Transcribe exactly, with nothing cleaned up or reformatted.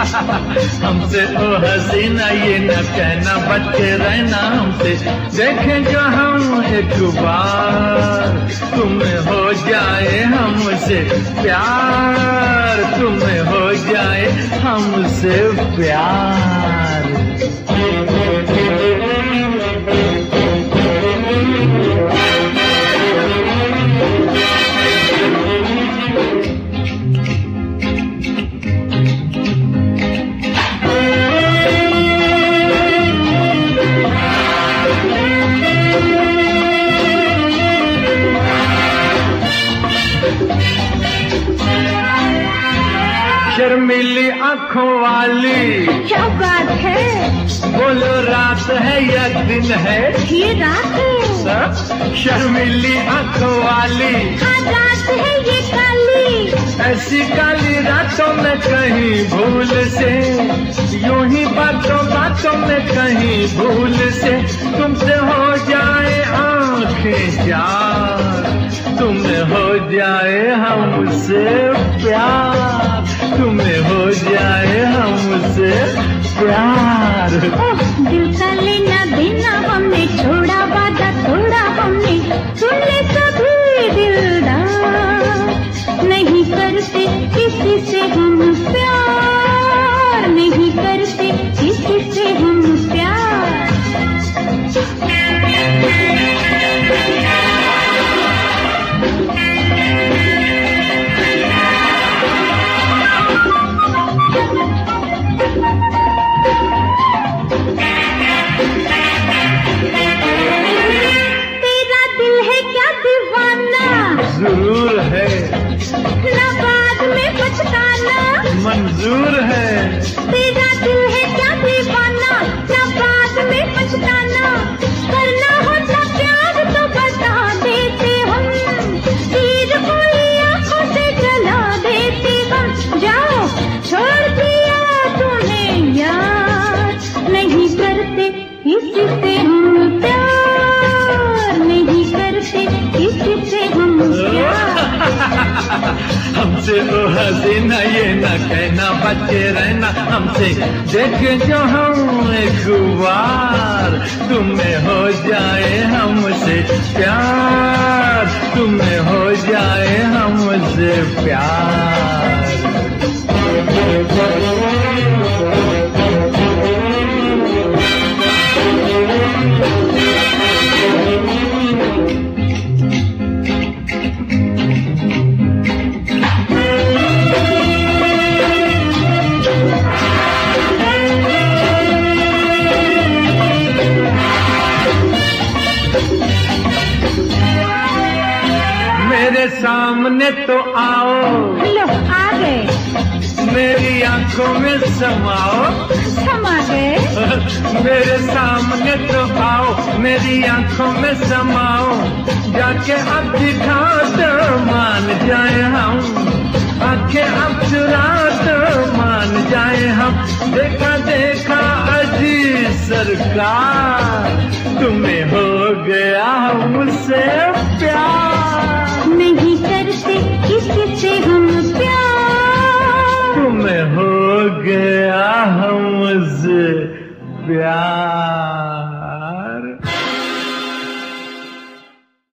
हमसे ओ हसीना ये न कहना, बच के रहना हमसे, देखें जो हम एक बार, तुम्हें हो जाए हमसे प्यार, तुम्हें हो जाए हमसे प्यार। शर्मीली आंखों वाली, क्या बात है, बोलो रात है या दिन है? ये रात है। शर्मीली आंखों वाली, हाँ रात है ये काली, ऐसी काली रातों में कहीं भूल से, यूं ही बातों बातों में कहीं भूल से, तुमसे हो जाए आंखें चार, तुम्हें हो जाए हमसे प्यार, तुम्हें हो जाए हमसे प्यार। ओह दिल का लेना देना हमने छोड़ा, वादा तोड़ा हमने, सुन ले सभी दिलदार, नहीं करते किसी से हम प्यार, नहीं करते किसी से हम प्यार। जरूर है, ना बाद में पछताना मंजूर है, तेरा दिल है क्या दीवाना, ना बाद में पछताना, करना होता प्यार तो बता देते हम, तीर कोई आंखों से जला देते हम, जाओ छोड़ दिया तुम्हें यार, नहीं करते किसी से हम प्यार, नहीं करते किसी से हम हमसे तो हसीना ये न कहना, बच के रहना हमसे, देखे जो हम एक बार, तुम्हें हो जाए हमसे प्यार, तुम्हें हो जाए हमसे प्यार। मेरे सामने तो आओ, लो आ गए, मेरी आंखों में समाओ, समा गए, मेरे सामने तो आओ, मेरी आंखों में समाओ, जाके अब दिखा तो मान जाए हम, आंखें अब चुरा तो मान जाए हम, देखा देखा अजी सरकार, तुम्हें हो गया हमसे प्यार, नहीं करते किसी से हम प्यार, तुम्हें हो गया हमसे प्यार।